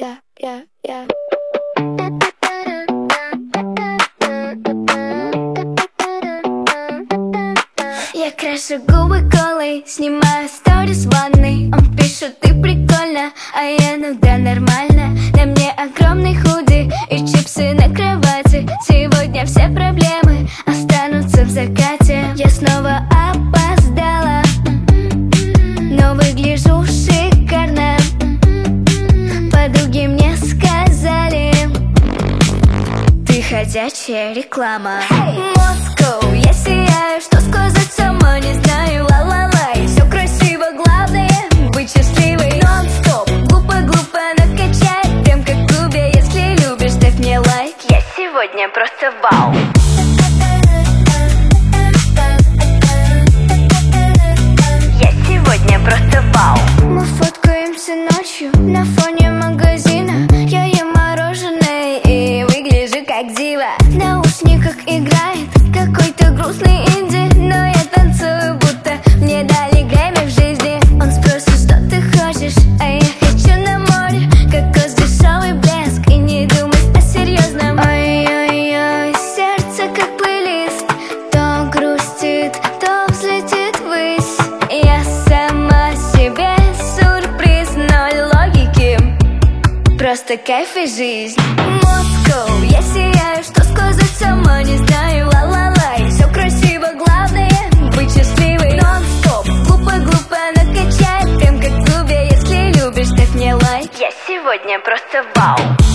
я. Я крашу губы колой, снимаю сторис в ванной. Он пишет, ты прикольно, а я, ну да, нормально. На мне огромный худи и чипсы на кровати. Сегодня все проблемы останутся в закате. Я снова опоздала, но выгляжу шикарно. Подруги мне сказали, ты ходячая реклама. Москва, я сияю, что сказать сама не знаю. Ла-ла-ла, и все красиво, главное быть счастливой. Нон-стоп, глупо-глупо накачает, прям как в клубе. Если любишь, ставь мне лайк, я сегодня просто вау. Я сегодня просто вау. Мы фоткаемся ночью на фоне магазина. Я ем мороженое и выгляжу как дива. В наушниках играет какой-то грустный инди, но я танцую, будто мне дали Грэмми в жизни. Он спросит, что ты хочешь, а я хочу на море. Кокос, дешевый блеск, и не думать о серьезном. Ой-ой-ой, сердце как плейлист, то грустит, то взлетит ввысь. Я сама себе сюрприз, ноль логики, просто кайф и жизнь. Москва, я сияю, что сказать сама не знаю. Ла-ла-ла, и все красиво, главное быть счастливой. Нон-стоп, глупо-глупо накачает, прям как в клубе. Если любишь, ставь мне лайк, я сегодня просто вау.